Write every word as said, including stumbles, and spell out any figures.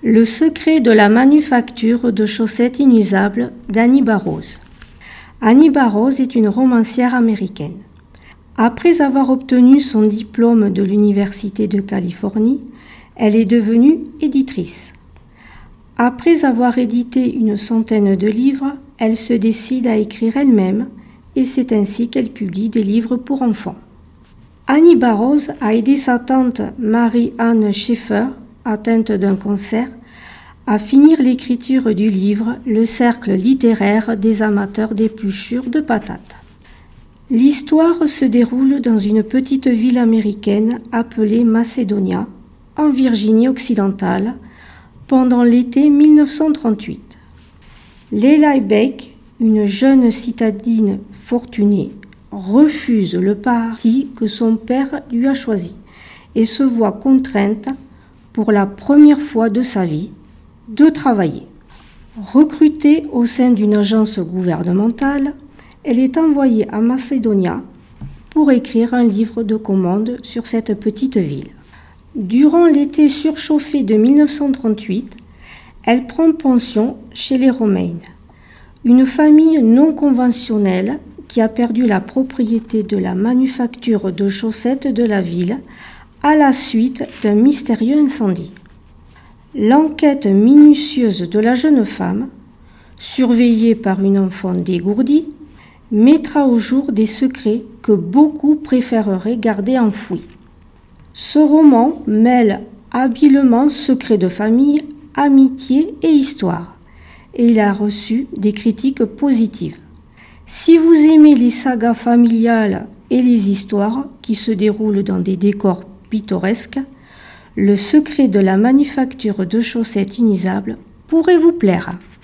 Le secret de la manufacture de chaussettes inusables d'Annie Barrows. Annie Barrows est une romancière américaine. Après avoir obtenu son diplôme de l'Université de Californie, elle est devenue éditrice. Après avoir édité une centaine de livres, elle se décide à écrire elle-même et c'est ainsi qu'elle publie des livres pour enfants. Annie Barrows a aidé sa tante Mary-Ann Sheffer, atteinte d'un cancer, à finir l'écriture du livre « Le cercle littéraire des amateurs d'épluchures de patates ». L'histoire se déroule dans une petite ville américaine appelée Macedonia, en Virginie occidentale, pendant l'été mille neuf cent trente-huit. Leila Beck, une jeune citadine fortunée, refuse le parti que son père lui a choisi et se voit contrainte, pour la première fois de sa vie, de travailler. Recrutée au sein d'une agence gouvernementale, elle est envoyée à Macedonia pour écrire un livre de commande sur cette petite ville. Durant l'été surchauffé de mille neuf cent trente-huit, elle prend pension chez les Romains, une famille non conventionnelle qui a perdu la propriété de la manufacture de chaussettes de la ville à la suite d'un mystérieux incendie. L'enquête minutieuse de la jeune femme, surveillée par une enfant dégourdie, mettra au jour des secrets que beaucoup préféreraient garder enfouis. Ce roman mêle habilement secrets de famille, amitié et histoire, et il a reçu des critiques positives. Si vous aimez les sagas familiales et les histoires qui se déroulent dans des décors pittoresques, Le secret de la manufacture de chaussettes inusables pourrait vous plaire.